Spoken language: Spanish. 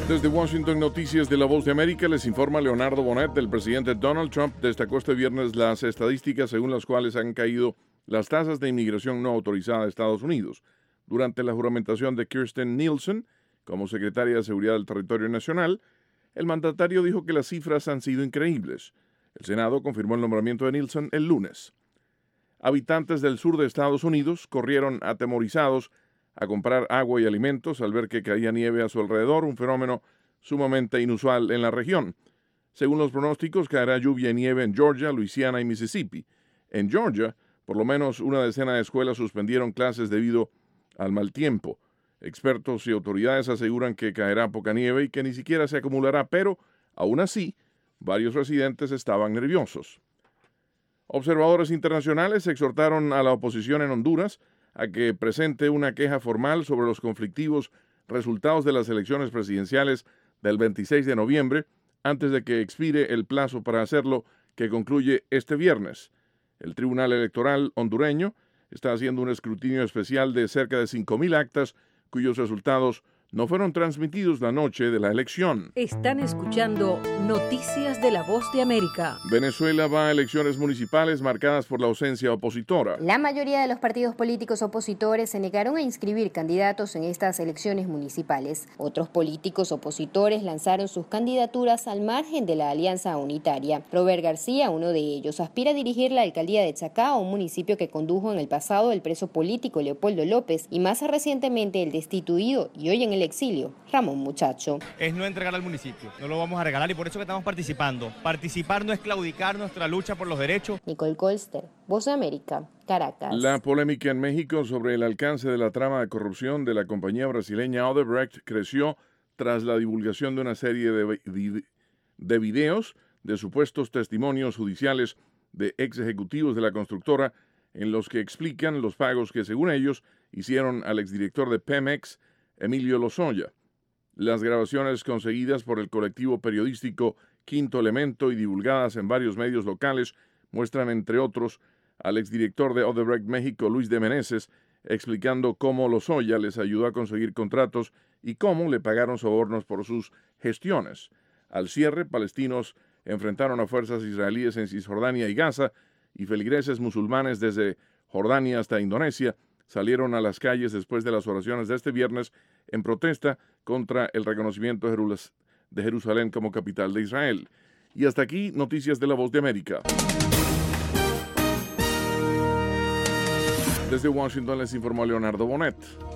Desde Washington, Noticias de la Voz de América, les informa Leonardo Bonet. El presidente Donald Trump destacó este viernes las estadísticas según las cuales han caído las tasas de inmigración no autorizada de Estados Unidos. Durante la juramentación de Kirstjen Nielsen como secretaria de Seguridad del Territorio Nacional, el mandatario dijo que las cifras han sido increíbles. El Senado confirmó el nombramiento de Nielsen el lunes. Habitantes del sur de Estados Unidos corrieron atemorizados a comprar agua y alimentos al ver que caía nieve a su alrededor, un fenómeno sumamente inusual en la región. Según los pronósticos, caerá lluvia y nieve en Georgia, Luisiana y Mississippi. En Georgia, por lo menos una decena de escuelas suspendieron clases debido al mal tiempo. Expertos y autoridades aseguran que caerá poca nieve y que ni siquiera se acumulará, pero, aún así, varios residentes estaban nerviosos. Observadores internacionales exhortaron a la oposición en Honduras a que presente una queja formal sobre los conflictivos resultados de las elecciones presidenciales del 26 de noviembre, antes de que expire el plazo para hacerlo, que concluye este viernes. El Tribunal Electoral hondureño está haciendo un escrutinio especial de cerca de 5,000 actas cuyos resultados no fueron transmitidos la noche de la elección. Están escuchando Noticias de la Voz de América. Venezuela va a elecciones municipales marcadas por la ausencia opositora. La mayoría de los partidos políticos opositores se negaron a inscribir candidatos en estas elecciones municipales. Otros políticos opositores lanzaron sus candidaturas al margen de la alianza unitaria. Robert García, uno de ellos, aspira a dirigir la alcaldía de Chacao, un municipio que condujo en el pasado el preso político Leopoldo López y más recientemente el destituido y hoy en el exilio, Ramón Muchacho. Es no entregar al municipio, no lo vamos a regalar y por eso que estamos participando. Participar no es claudicar nuestra lucha por los derechos. Nicole Colster, Voz de América, Caracas. La polémica en México sobre el alcance de la trama de corrupción de la compañía brasileña Odebrecht creció tras la divulgación de una serie de videos de supuestos testimonios judiciales de ex ejecutivos de la constructora en los que explican los pagos que, según ellos, hicieron al exdirector de Pemex, Emilio Lozoya. Las grabaciones conseguidas por el colectivo periodístico Quinto Elemento y divulgadas en varios medios locales muestran, entre otros, al exdirector de Odebrecht México, Luis de Meneses, explicando cómo Lozoya les ayudó a conseguir contratos y cómo le pagaron sobornos por sus gestiones. Al cierre, palestinos enfrentaron a fuerzas israelíes en Cisjordania y Gaza, y feligreses musulmanes desde Jordania hasta Indonesia salieron a las calles después de las oraciones de este viernes en protesta contra el reconocimiento de Jerusalén como capital de Israel. Y hasta aquí, Noticias de la Voz de América. Desde Washington les informó Leonardo Bonet.